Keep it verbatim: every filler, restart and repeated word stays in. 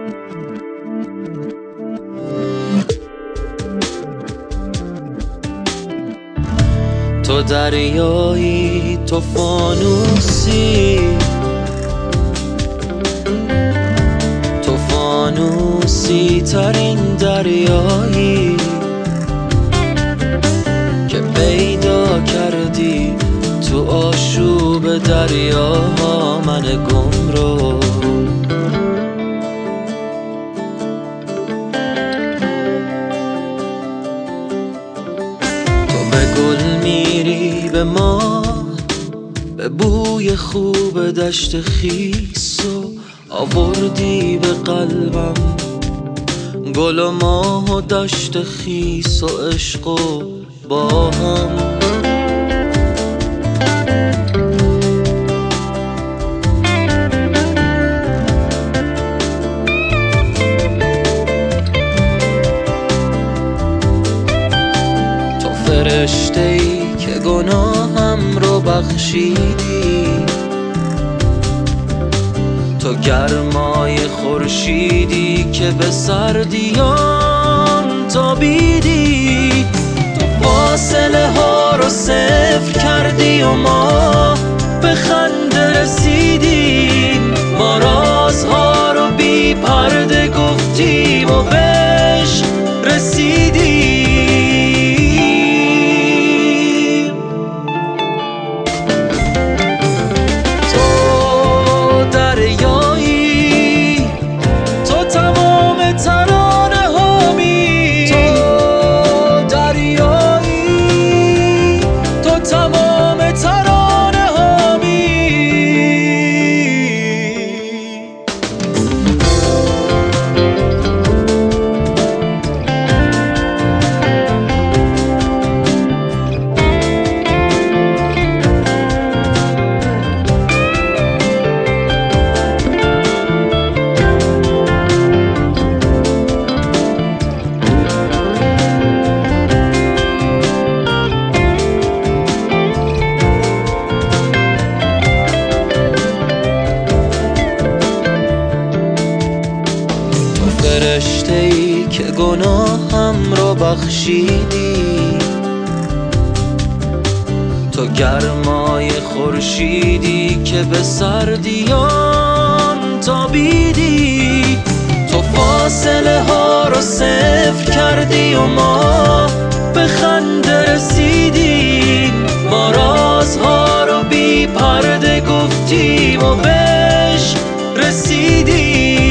تو دریایی، تو فانوسی، تو فانوسی ترین دریایی که پیدا کردی تو آشوب دریاها من گم رو. به گل میری، به ما، به بوی خوب دشت خیس و آوردی به قلبم گل و ماه و دشت خیس و عشق و با هم. فرشته‌ای که گناهم رو بخشیدی، تو گرمای خورشیدی که به سردیان تابیدی، تو فاصله ها رو صفر کردی و ما به خنده رسیدیم، ما رازها رو بی پرده گفتیم و بهش رسیدیم. فرشته‌ای که گناهم رو بخشیدی، تو گرمای خورشیدی که به سردیان تابیدی، تو فاصله ها رو صفر کردی و ما به خنده رسیدیم، ما رازها رو بی پرده گفتیم و بهش رسیدیم.